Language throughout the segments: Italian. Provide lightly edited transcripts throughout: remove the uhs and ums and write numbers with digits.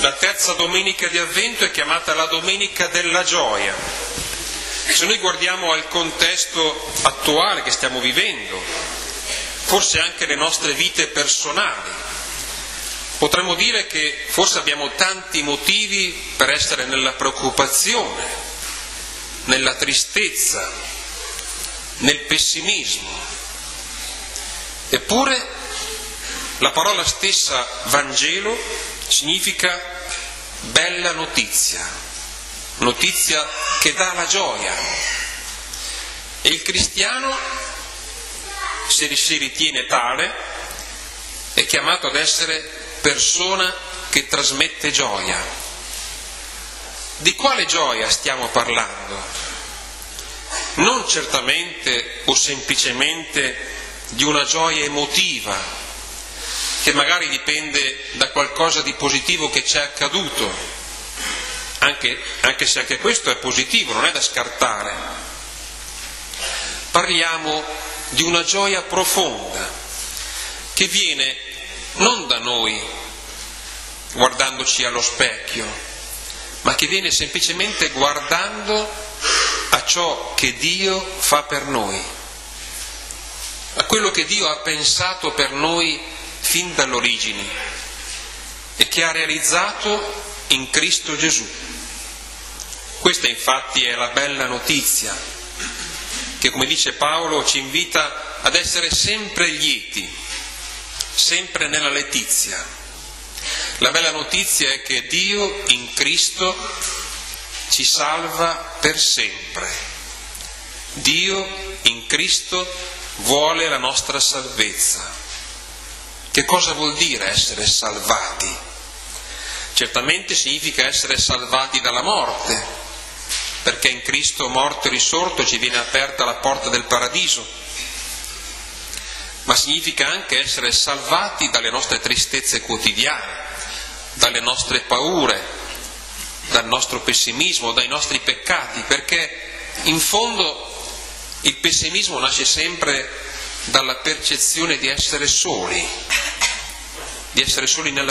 La terza domenica di Avvento è chiamata la Domenica della Gioia. Se noi guardiamo al contesto attuale che stiamo vivendo, forse anche le nostre vite personali, potremmo dire che forse abbiamo tanti motivi per essere nella preoccupazione, nella tristezza, nel pessimismo. Eppure la parola stessa Vangelo significa bella notizia, notizia che dà la gioia. E il cristiano, se si ritiene tale, è chiamato ad essere persona che trasmette gioia. Di quale gioia stiamo parlando? Non certamente o semplicemente di una gioia emotiva, che magari dipende da qualcosa di positivo che ci è accaduto, anche se anche questo è positivo, non è da scartare. Parliamo di una gioia profonda, che viene non da noi, guardandoci allo specchio, ma che viene semplicemente guardando a ciò che Dio fa per noi, a quello che Dio ha pensato per noi fin dall'origine e che ha realizzato in Cristo Gesù. Questa infatti è la bella notizia che, come dice Paolo, ci invita ad essere sempre lieti, sempre nella letizia. La bella notizia è che Dio in Cristo ci salva per sempre. Dio in Cristo vuole la nostra salvezza. Che cosa vuol dire essere salvati? Certamente significa essere salvati dalla morte, perché in Cristo morto e risorto ci viene aperta la porta del paradiso, ma significa anche essere salvati dalle nostre tristezze quotidiane, dalle nostre paure, dal nostro pessimismo, dai nostri peccati, perché in fondo il pessimismo nasce sempre dalla percezione di essere soli nella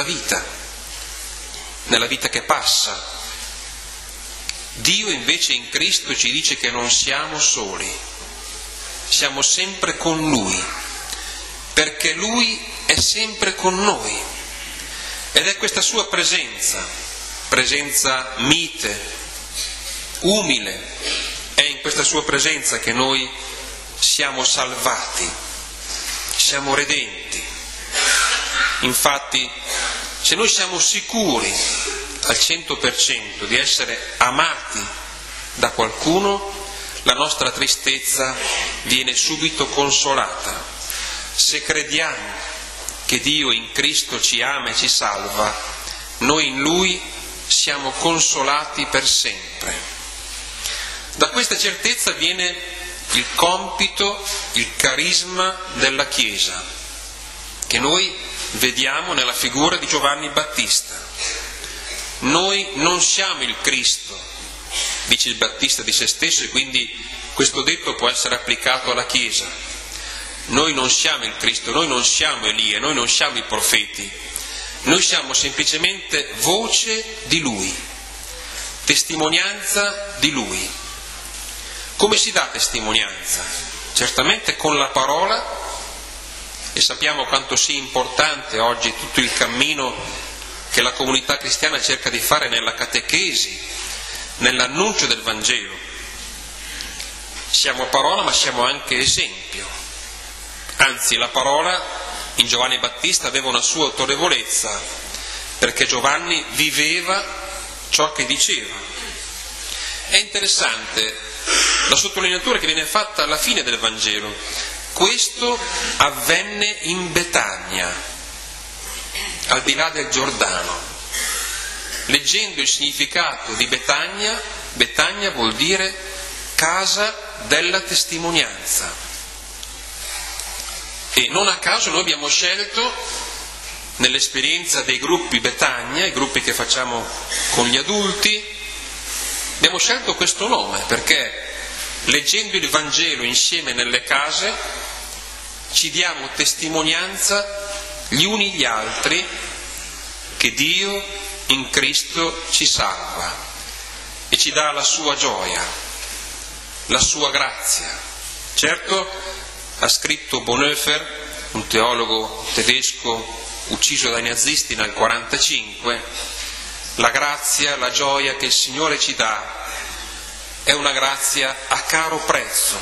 vita che passa. Dio invece in Cristo ci dice che non siamo soli, siamo sempre con Lui, perché Lui è sempre con noi. Ed è questa sua presenza mite, umile, è in questa sua presenza che noi siamo salvati, siamo redenti. Infatti, se noi siamo sicuri al 100% di essere amati da qualcuno, la nostra tristezza viene subito consolata. Se crediamo che Dio in Cristo ci ama e ci salva, noi in Lui siamo consolati per sempre. Da questa certezza viene il compito, il carisma della Chiesa, che noi vediamo nella figura di Giovanni Battista. Noi non siamo il Cristo, dice il Battista di se stesso, e quindi questo detto può essere applicato alla Chiesa. Noi non siamo il Cristo, noi non siamo Elia, noi non siamo i profeti, noi siamo semplicemente voce di Lui, testimonianza di Lui. Come si dà testimonianza? Certamente con la parola, e sappiamo quanto sia importante oggi tutto il cammino che la comunità cristiana cerca di fare nella catechesi, nell'annuncio del Vangelo. Siamo parola, ma siamo anche esempio. Anzi, la parola in Giovanni Battista aveva una sua autorevolezza, perché Giovanni viveva ciò che diceva. È interessante la sottolineatura che viene fatta alla fine del Vangelo. Questo avvenne in Betania, al di là del Giordano. Leggendo il significato di Betania, Betania vuol dire casa della testimonianza. E non a caso noi abbiamo scelto, nell'esperienza dei gruppi Betania, i gruppi che facciamo con gli adulti, abbiamo scelto questo nome perché leggendo il Vangelo insieme nelle case ci diamo testimonianza gli uni gli altri che Dio in Cristo ci salva e ci dà la sua gioia, la sua grazia. Certo, ha scritto Bonhoeffer, un teologo tedesco ucciso dai nazisti nel 1945, la grazia, la gioia che il Signore ci dà è una grazia a caro prezzo,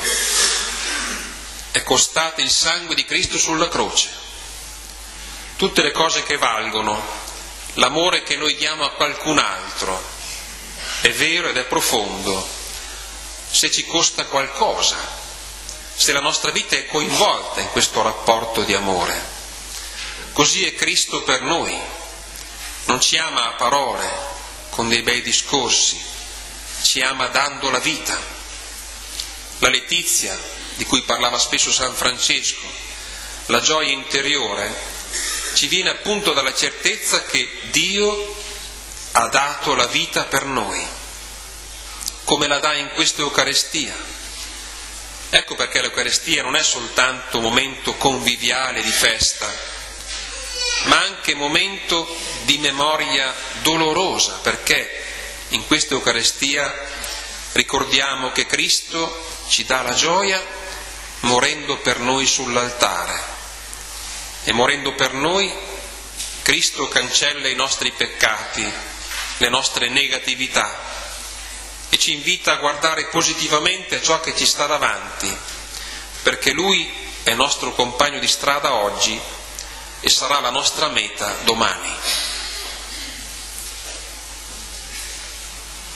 è costata il sangue di Cristo sulla croce. Tutte le cose che valgono, l'amore che noi diamo a qualcun altro, è vero ed è profondo se ci costa qualcosa, se la nostra vita è coinvolta in questo rapporto di amore. Così è Cristo per noi, non ci ama a parole, con dei bei discorsi, ci ama dando la vita. La letizia, di cui parlava spesso San Francesco, la gioia interiore, ci viene appunto dalla certezza che Dio ha dato la vita per noi, come la dà in questa Eucaristia. Ecco perché l'Eucaristia non è soltanto un momento conviviale di festa, ma anche momento di memoria dolorosa, perché in questa Eucaristia ricordiamo che Cristo ci dà la gioia morendo per noi sull'altare, e morendo per noi Cristo cancella i nostri peccati, le nostre negatività, e ci invita a guardare positivamente a ciò che ci sta davanti, perché Lui è nostro compagno di strada oggi e sarà la nostra meta domani.